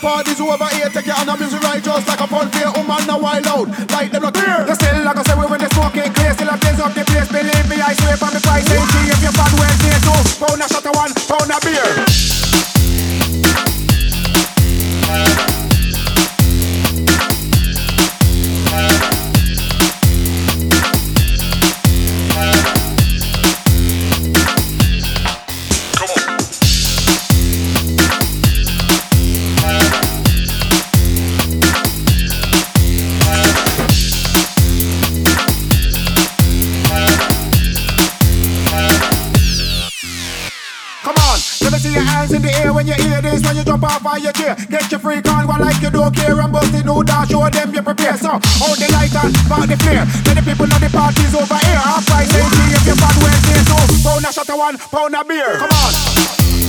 party's over here. Take your hand and music right just like a fun fair. Man, now wild out, like them not clear. You still like I say, we when the smoke ain't clear. Still a blaze up the place, believe me, I swear from the price ain't cheap. If you're bad, well, say so. Pound a shot of one, pound a beer. See your hands in the air when you hear this. When you jump off on your chair, get your freak on, one like you don't care. And bust the new dance, show them you prepare. So, hold the light and spark the flare. Many people know the party's over here. Half price ain't cheap if you're bad, well, say so. Pound a shot of one, pound a beer. Come on.